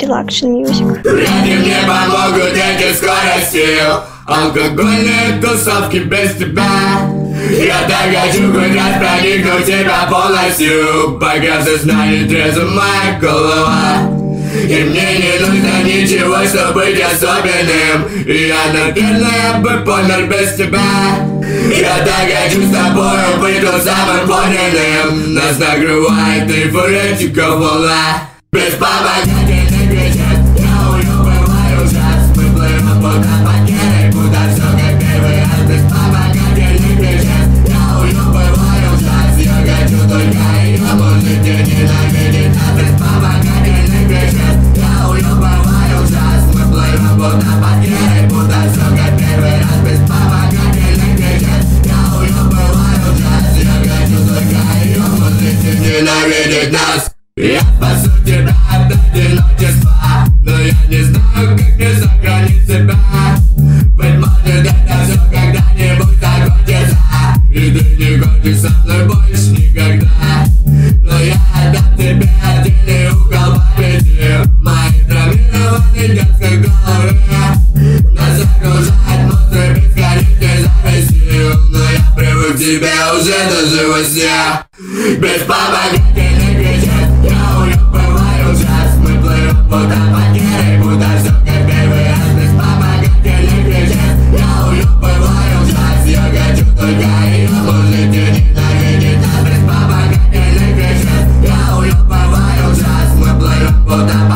relaxation music. Вряд ли мне помогут эти скорости, алкогольные тусовки без тебя. Я так хочу хоть раз проникнуть тебя полностью, пока сознание трезво моя голова. И мне не нужно ничего, чтобы быть особенным. Я, наверное, бы помер без тебя. Я так хочу с тобой быть тем самым подлинным. Нас накрывает эйфоретика волна. Беспомогательный кричат, я уебываю ужас. Мы плывем под потерей, куда все как первый раз. Беспомогательный кричат, я уебываю ужас. Я хочу только ее, может не ненавидеть нас. Беспомогательный кричат, я уебываю ужас. Мы плывем под потерей, куда все как первый раз. Беспомогательный кричат, я уебываю ужас. Я хочу только ее, может не ненавидеть нас. Я спасу тебя от одиночества, но я не знаю, как мне сохранить себя. Быть может, это все когда-нибудь закончится, и ты не хочешь со мной больше никогда. Но я отдам тебе отдельный угол памяти, моей травмированной детской голове. Нас окружает монстры бесконечной зависти, но я привык к тебе уже даже во сне. Беспомогательный кричат, я уебываю ужас. Мы плывем куда потерей, куда все как первый раз. Беспомогательный кричат, я уебываю ужас. Я хочу только ее, может не ненавидеть нас. Беспомогательный кричат, я уебываю ужас. Мы плывем куда